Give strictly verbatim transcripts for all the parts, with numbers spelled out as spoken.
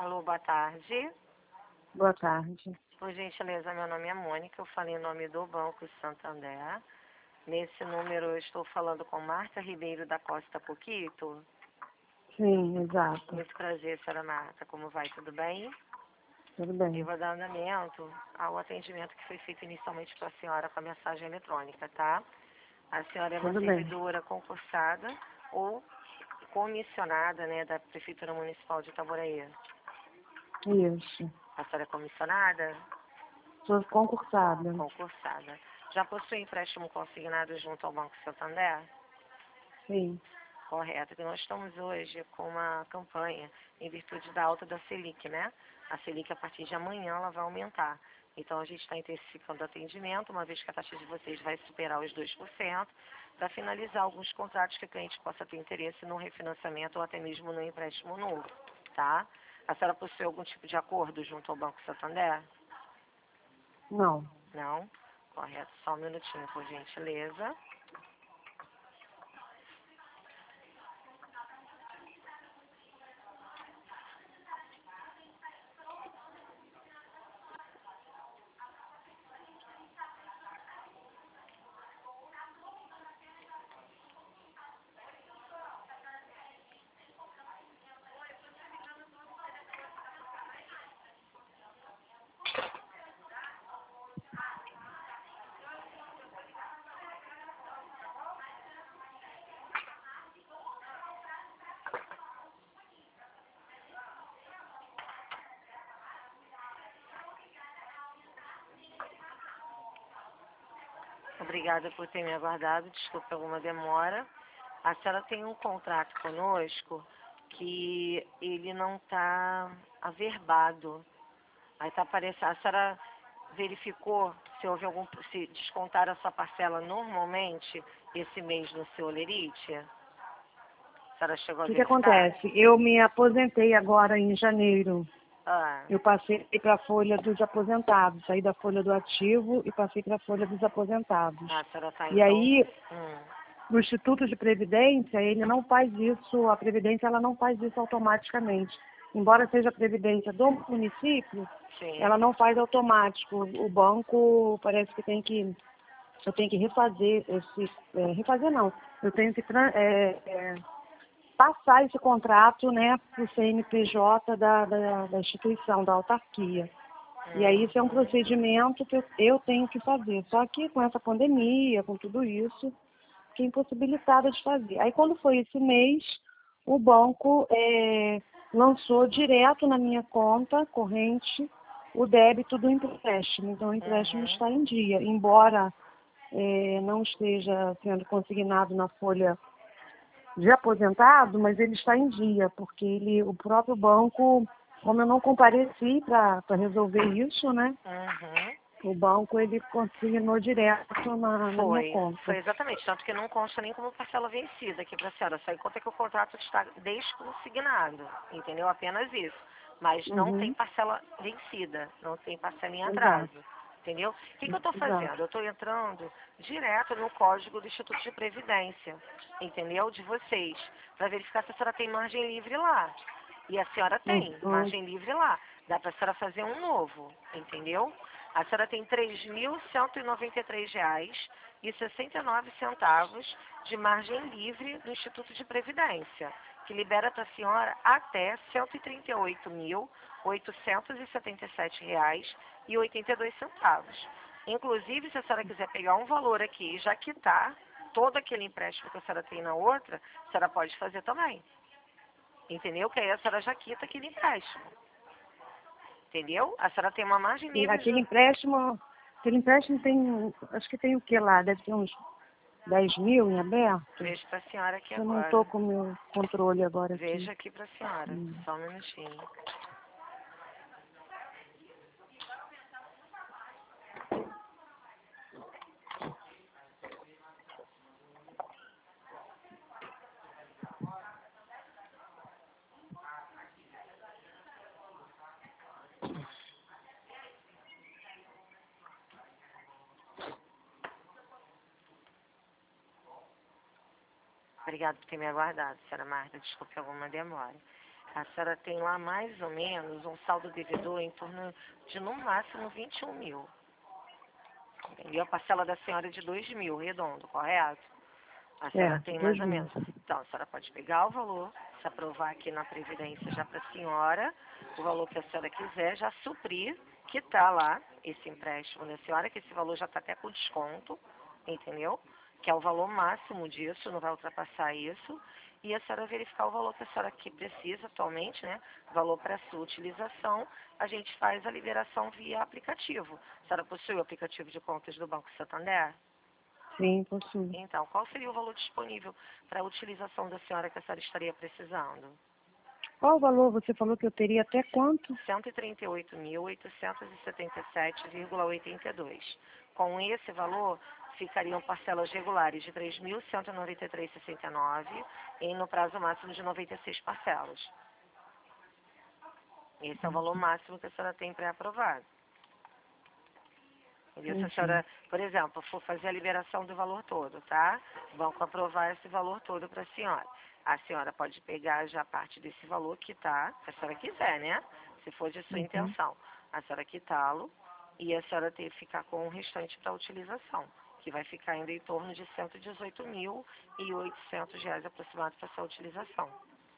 Alô, boa tarde. Boa tarde. Por gentileza, meu nome é Mônica, eu falei em nome do Banco Santander. Nesse número eu estou falando com Marta Ribeiro da Costa Coquito. Sim, exato. Muito prazer, senhora Marta. Como vai? Tudo bem? Tudo bem. Eu vou dar andamento ao atendimento que foi feito inicialmente para a senhora com a mensagem eletrônica, tá? A senhora é uma Tudo bem. servidora concursada ou comissionada, né, da Prefeitura Municipal de Itaboraí. Isso. A senhora é comissionada? Sou concursada. Concursada. Já possui empréstimo consignado junto ao Banco Santander? Sim. Correto. E nós estamos hoje com uma campanha em virtude da alta da Selic, né? A Selic, a partir de amanhã, ela vai aumentar. Então, a gente está intensificando o atendimento, uma vez que a taxa de vocês vai superar os dois por cento, para finalizar alguns contratos que o cliente possa ter interesse no refinanciamento ou até mesmo no empréstimo novo, tá? A senhora possui algum tipo de acordo junto ao Banco Santander? Não. Não? Correto. Só um minutinho, por gentileza. Obrigada por ter me aguardado, desculpe alguma demora. A senhora tem um contrato conosco que ele não está averbado. Aí está aparecendo, a senhora verificou se houve algum, se descontar a sua parcela normalmente esse mês no seu olerite? A senhora chegou O a que, que verificar? acontece? Eu me aposentei agora em janeiro. Ah, Eu passei para a folha dos aposentados. Saí da folha do ativo e passei para a folha dos aposentados. a senhora está E então... aí, Hum, o Instituto de Previdência, ele não faz isso, a Previdência ela não faz isso automaticamente. Embora seja a Previdência do município, sim. ela não faz automático. O banco parece que tem que, eu tenho que refazer esse, é, refazer não, eu tenho que tran- é, é, passar esse contrato, né, para o C N P J da, da, da instituição, da autarquia. E aí isso é um procedimento que eu, eu tenho que fazer. Só que com essa pandemia, com tudo isso, fiquei impossibilitada de fazer. Aí quando foi esse mês, o banco é, lançou direto na minha conta corrente o débito do empréstimo. Então o empréstimo Uhum. está em dia, embora é, não esteja sendo consignado na folha de aposentado, mas ele está em dia, porque ele, o próprio banco, como eu não compareci para resolver isso, né? Uhum. O banco ele consignou direto na, na minha Foi, conta. foi exatamente, tanto que não consta nem como parcela vencida aqui para a senhora, só em conta que o contrato está desconsignado, entendeu? Apenas isso, mas não tem Uhum, parcela vencida, não tem parcela em exato, atraso, entendeu? O que, que eu estou exato. fazendo? Eu estou entrando direto no código do Instituto de Previdência, entendeu? De vocês, para verificar se a senhora tem margem livre lá. E a senhora tem Uhum, margem livre lá, dá para a senhora fazer um novo, entendeu? A senhora tem três mil cento e noventa e três reais e sessenta e nove centavos de margem livre do Instituto de Previdência, que libera para a senhora até cento e trinta e oito mil oitocentos e setenta e sete reais e oitenta e dois centavos. Inclusive, se a senhora quiser pegar um valor aqui e já quitar todo aquele empréstimo que a senhora tem na outra, a senhora pode fazer também. Entendeu? Que aí a senhora já quita aquele empréstimo. Entendeu? A senhora tem uma margem E livre aquele junto. empréstimo, aquele empréstimo tem, acho que tem o que lá? Deve ter uns dez mil em aberto. Vejo para a senhora aqui Eu não agora. estou com o meu controle agora aqui. Veja aqui para a senhora. Hum. Só um minutinho. Obrigada por ter me aguardado, senhora Marta. Desculpe alguma demora. A senhora tem lá mais ou menos um saldo devedor em torno de no máximo vinte e um mil. Entendeu? A parcela da senhora é de dois mil, redondo, correto? A senhora Certo, tem dois mais ou mil. menos. Então, a senhora pode pegar o valor, se aprovar aqui na Previdência já para a senhora, o valor que a senhora quiser, já suprir, quitar lá esse empréstimo da senhora, que esse valor já está até com desconto, entendeu? Que é o valor máximo disso, não vai ultrapassar isso. E a senhora verificar o valor que a senhora que precisa atualmente, né? O valor para a sua utilização, a gente faz a liberação via aplicativo. A senhora possui o aplicativo de contas do Banco Santander? Sim, possuo. Então, qual seria o valor disponível para a utilização da senhora que a senhora estaria precisando? Qual o valor? Você falou que eu teria até quanto? cento e trinta e oito mil, oitocentos e setenta e sete vírgula oitenta e dois. Com esse valor, ficariam parcelas regulares de três mil cento e noventa e três vírgula sessenta e nove e no prazo máximo de noventa e seis parcelas. Esse é o valor máximo que a senhora tem pré-aprovado. Entendeu? Se a Entendi. senhora, por exemplo, for fazer a liberação do valor todo, tá? O banco aprovar esse valor todo para a senhora. A senhora pode pegar já parte desse valor, quitar, se a senhora quiser, né? Se for de sua Uhum. intenção. A senhora quitá-lo e a senhora ter que ficar com o restante para utilização, que vai ficar ainda em torno de cento e dezoito mil e oitocentos reais aproximados para sua utilização.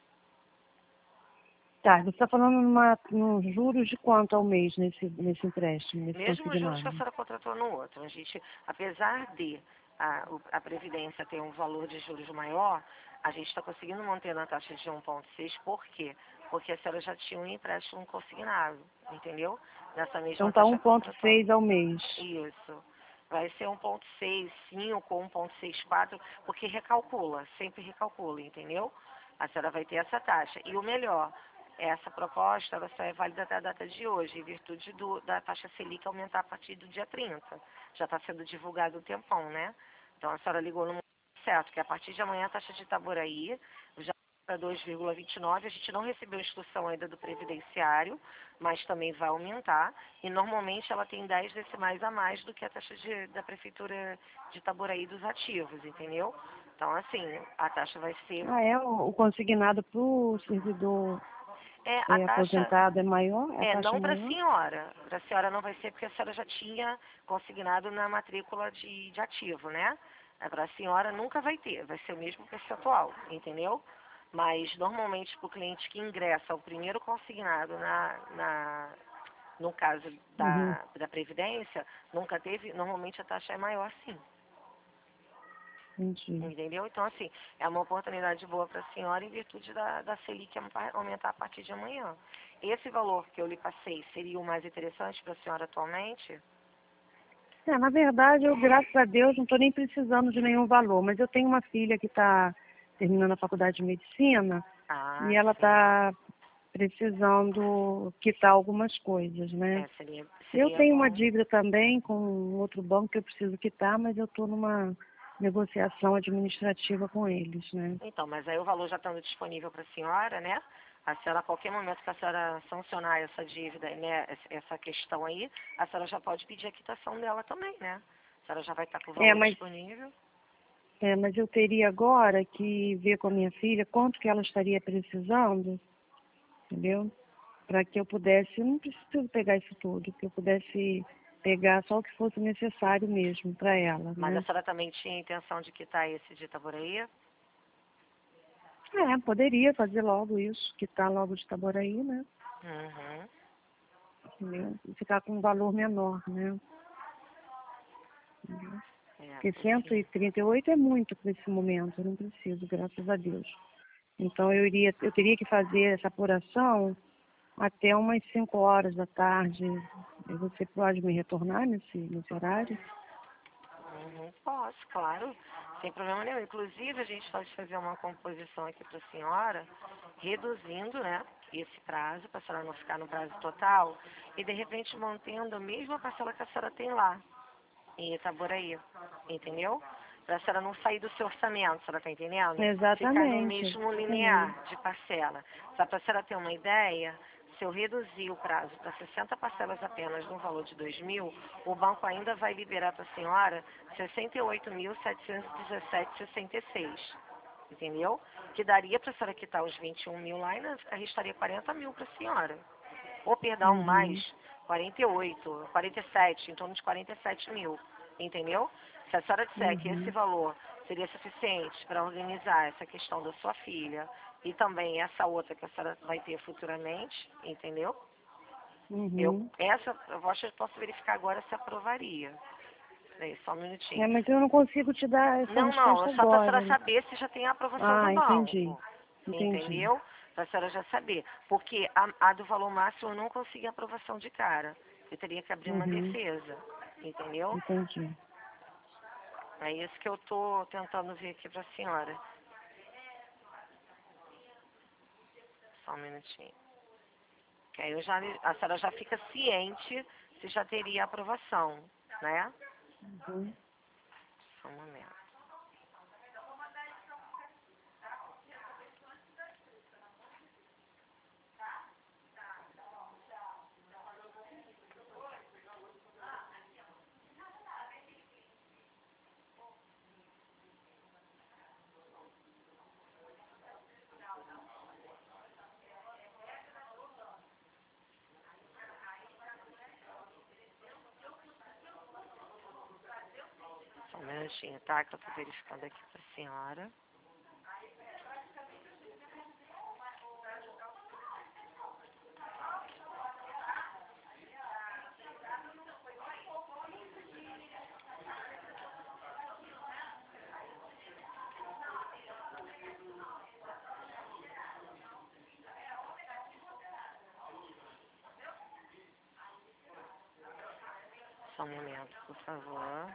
Tá, você está falando numa, nos juros de quanto ao mês nesse, nesse empréstimo, nesse Mesmo os juros que a consignado? senhora contratou no outro, a gente, apesar de a, o- a Previdência ter um valor de juros maior, a gente está conseguindo manter na taxa de um vírgula seis, por quê? Porque a senhora já tinha um empréstimo consignado, entendeu? Nessa Então mesma está taxa um ponto contratual. seis ao mês. Isso. Vai ser um vírgula seis cinco ou um vírgula sessenta e quatro, porque recalcula, sempre recalcula, entendeu? A senhora vai ter essa taxa. E o melhor, essa proposta ela só é válida até a data de hoje, em virtude do, da taxa Selic aumentar a partir do dia trinta. Já está sendo divulgado o tempão, né? Então a senhora ligou no momento certo, que a partir de amanhã a taxa de Itaboraí já para dois vírgula vinte e nove. A gente não recebeu instrução ainda do Previdenciário, mas também vai aumentar. E normalmente ela tem dez decimais a mais do que a taxa de, da Prefeitura de Itaboraí dos ativos, entendeu? Então, assim, a taxa vai ser. Ah, é? O, o consignado para o servidor É, a é, taxa. aposentado é maior? É a É, taxa não para a maior? senhora. Para a senhora não vai ser porque a senhora já tinha consignado na matrícula de, de ativo, né? Para a senhora nunca vai ter, vai ser o mesmo percentual, entendeu? Mas normalmente para o cliente que ingressa o primeiro consignado na, na, no caso Uhum, da, da Previdência, nunca teve, normalmente a taxa é maior sim. entendi. Entendeu? Então, assim, é uma oportunidade boa para a senhora em virtude da, da Selic aumentar a partir de amanhã. Esse valor que eu lhe passei seria o mais interessante para a senhora atualmente? É, na verdade, eu, graças a Deus, não estou nem precisando de nenhum valor, mas eu tenho uma filha que está terminando a faculdade de medicina e Ah, ela sim. está precisando quitar algumas coisas, né? É, seria, Eu seria tenho uma bom. dívida também com outro banco que eu preciso quitar, mas eu estou numa negociação administrativa com eles, né? Então, mas aí o valor já estando disponível para a senhora, né? A senhora, a qualquer momento que a senhora sancionar essa dívida, né, essa questão aí, a senhora já pode pedir a quitação dela também, né? A senhora já vai estar com o É, valor mas, disponível. é, mas eu teria agora que ver com a minha filha quanto que ela estaria precisando, entendeu? Para que eu pudesse, eu não preciso pegar isso tudo, que eu pudesse pegar só o que fosse necessário mesmo para ela, Mas a né? senhora também tinha a intenção de quitar esse de Itaboraí? É, poderia fazer logo isso, quitar logo de Itaboraí, né? Uhum. Entendeu? E ficar com um valor menor, né? Entendeu? É, Porque cento e porque... trinta e oito é muito para esse momento, eu não preciso, graças a Deus. Então eu iria, eu teria que fazer essa apuração até umas cinco horas da tarde. E você pode me retornar nesse, nesse horário? Uhum. Posso, claro. Sem problema nenhum. Inclusive, a gente pode fazer uma composição aqui para a senhora, reduzindo, né, esse prazo, para a senhora não ficar no prazo total, e de repente mantendo a mesma parcela que a senhora tem lá, em Itaboraí. Entendeu? Para a senhora não sair do seu orçamento, a senhora está entendendo? Ficar no Exatamente. mesmo Sim. linear de parcela. Só para a senhora ter uma ideia, se eu reduzir o prazo para sessenta parcelas apenas no valor de dois mil, o banco ainda vai liberar para a senhora sessenta e oito mil setecentos e dezessete vírgula sessenta e seis. entendeu? Que daria para a senhora quitar os vinte e um mil lá e ainda restaria quarenta mil para a senhora. Ou, perdão, Uhum. mais quarenta e oito, quarenta e sete, em torno de quarenta e sete mil, entendeu? Se a senhora disser que esse Uhum. valor seria suficiente para organizar essa questão da sua filha e também essa outra que a senhora vai ter futuramente, entendeu? Eu, Uhum. essa, eu posso, posso verificar agora se aprovaria. Peraí, só um É, minutinho. mas eu não consigo te dar essa Não, não, é resposta só para a agora. senhora saber se já tem a aprovação do Ah, entendi. banco. Entendi. Entendeu? Para a senhora já saber. Porque a, a do valor máximo eu não consegui aprovação de cara. Eu teria que abrir uma Uhum. defesa. Entendeu? Entendi. É isso que eu estou tentando ver aqui para a senhora. Só um minutinho. Que aí eu já, a senhora já fica ciente se já teria aprovação, né? Uhum. Só um momento. Só um minutinho, tá? Que eu estou verificando aqui para a senhora. Só um momento, por favor.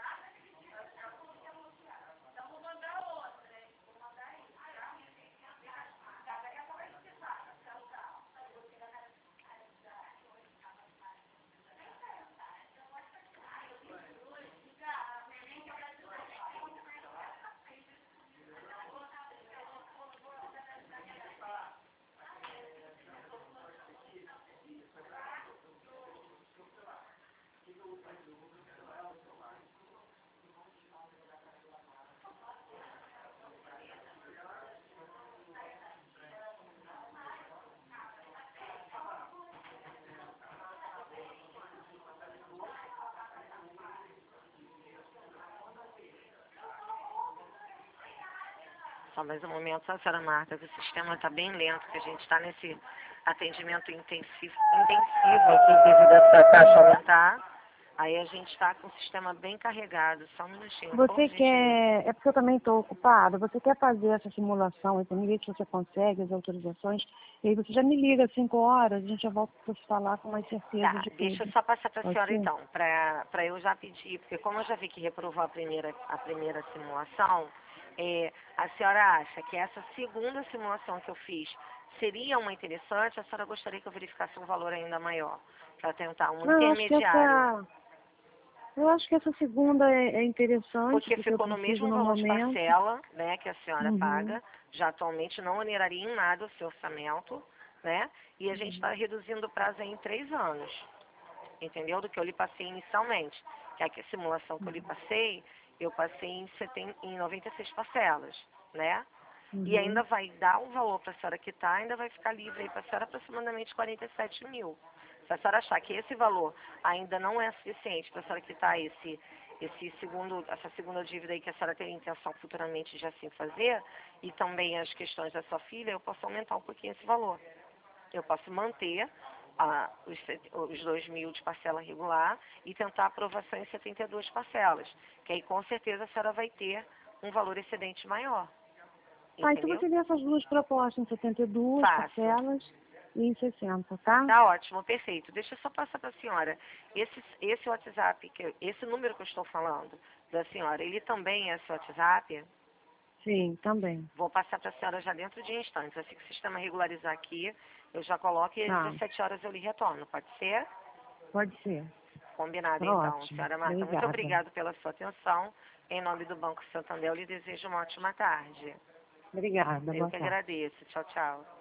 Só mais um momento, a senhora Marta, que o sistema está bem lento, que a gente está nesse atendimento intensivo, intensivo aqui devido a essa taxa aumentar. Aí a gente está com o sistema bem carregado. Só um minutinho, por Você gentileza. quer, é porque eu também estou ocupada, você quer fazer essa simulação, então me liga se você consegue as autorizações, e aí você já me liga às cinco horas, a gente já volta para se falar com mais certeza Tá, de deixa eu tudo. só passar para a Pode senhora ser? então, para eu já pedir, porque como eu já vi que reprovou a primeira, a primeira simulação, é, a senhora acha que essa segunda simulação que eu fiz seria uma interessante, a senhora gostaria que eu verificasse um valor ainda maior, para tentar um Não, eu acho que intermediário, essa, eu acho que essa segunda é, é interessante, porque porque eu ficou no preciso mesmo no valor de momento. parcela, né, que a senhora Uhum. paga, já atualmente não oneraria em nada o seu orçamento, né, e a gente está reduzindo o prazo aí em três anos. Entendeu? Do que eu lhe passei inicialmente. Que a simulação que eu lhe passei, eu passei em, setenta, em noventa e seis parcelas, né? E ainda Uhum. vai dar o valor para a senhora quitar, ainda vai ficar livre aí para a senhora aproximadamente quarenta e sete mil. Se a senhora achar que esse valor ainda não é suficiente para a senhora quitar esse, esse segundo, essa segunda dívida aí que a senhora tem intenção futuramente de assim fazer, e também as questões da sua filha, eu posso aumentar um pouquinho esse valor. Eu posso manter ah, os, set- os dois mil de parcela regular e tentar aprovação em setenta e duas parcelas, que aí com certeza a senhora vai ter um valor excedente maior, Tá, então entendeu? você vê essas duas propostas, em setenta e duas Faço. parcelas e em sessenta, tá? Tá ótimo, perfeito. Deixa eu só passar para a senhora. Esse, esse WhatsApp, que, eu- esse número que eu estou falando da senhora, ele também é seu WhatsApp? Sim, também. Vou passar para a senhora já dentro de instantes. Assim que o sistema regularizar aqui, eu já coloco e às Tá, dezessete horas eu lhe retorno. Pode ser? pode ser. Combinado, Tá então. ótimo. Senhora Marta, muito Obrigada. obrigada pela sua atenção. Em nome do Banco Santander, eu lhe desejo uma ótima tarde. Obrigada, Eu boa que tarde. agradeço. Tchau, tchau.